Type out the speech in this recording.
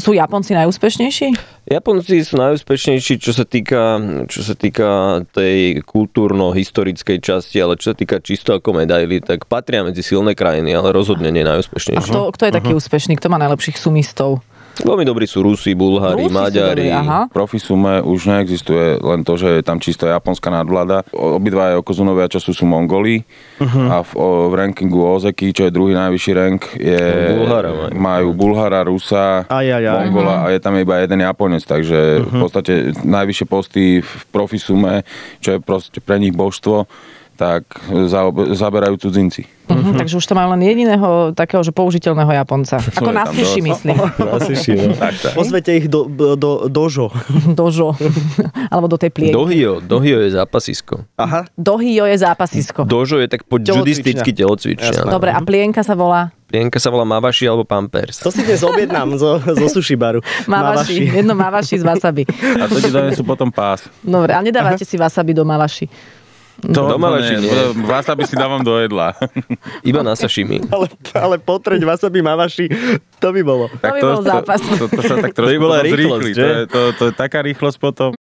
Sú Japonci najúspešnejší? Japonci sú najúspešnejší, čo sa týka tej kultúrno-historickej časti, ale čo sa týka čisto ako medaily, tak patria medzi silné krajiny, ale rozhodne nie najúspešnejší. A kto je taký úspešný? Kto má najlepších sumistov? Veľmi dobrí sú Rusi, Bulhári, Maďari. Profi sume už neexistuje len to, že je tam čisto japonská nadvláda. Obidva Yokozunovia, čo sú Mongoli a v rankingu Ozeky, čo je druhý najvyšší rank, majú Bulhara, Rusa, Mongola a je tam iba jeden Japonec, takže v podstate najvyššie posty v profi sume, čo je proste pre nich božstvo, tak zaberajú cudzinci. Takže už to majú len jediného takého, že použiteľného Japonca. Ako na sushi, myslím. Na sushi, no. Pozvete ich do dojo. Dojo. Alebo do tej plienky. Dohio je zápasisko. Aha. Dohio je zápasisko. Dojo je tak po judisticky telocvičňa. Dobre, a plienka sa volá? Plienka sa volá Mavashi alebo Pampers. To si dnes objednám zo sushi baru. Mavashi. Jedno Mavashi z wasabi. A to ti donesú potom pás. Dobre, ale nedávate si wasabi do Mavashi. To nie. Wasabi si dávam do jedla. Iba na sashimi. Ale potreť wasabi Mavashi, to by bolo. To by bol zápas. To sa tak trošku zrýchli. To je taká rýchlosť potom.